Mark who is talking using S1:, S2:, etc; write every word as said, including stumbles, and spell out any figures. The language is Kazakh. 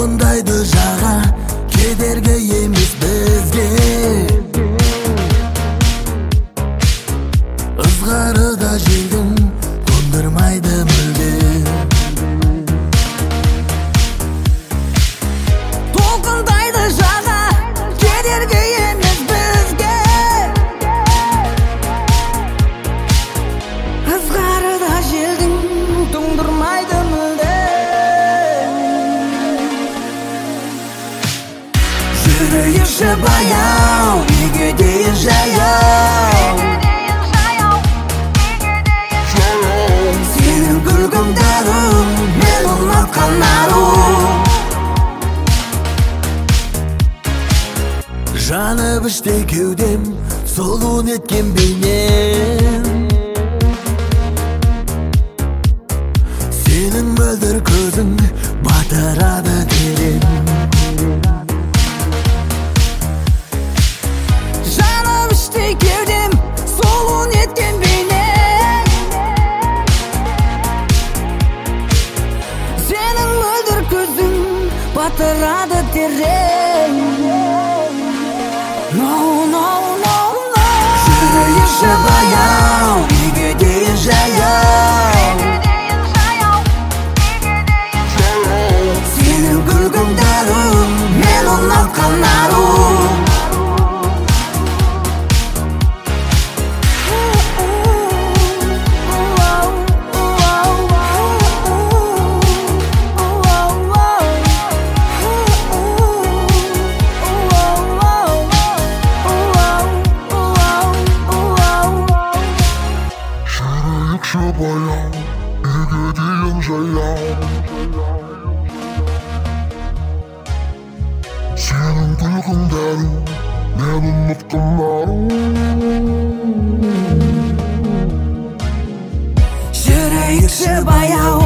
S1: толкундайды жага кедерги эмес бизге. Ызгарыда желдин тондурмайды мүлде. Толкундайды жага кедерги эмес бизге. Ызгарыда желдин тондурмайды мүлде. Жүрөйүші баяу, үйгө дейін жаяу. Сенің күлгің дарым, мен ұнатқан ару. Жанып іште кеудем, солуын еткен бейнем. Сенің мөлдір көзің батырады терең. Жанып іште кеудем, солуын еткен бейнем. Сенің мөлдір көзің батырады терең. No, no, no, no. Жүрөйүші баяу, үйгө дейін жаяу. Сенің күлгің дарым, мен ұнатқан ару.
S2: Баяу, үйгө дейін жаяу. Сенің күлкің дәру, мен ұмытқан ару.
S1: Жүрейікші баяу,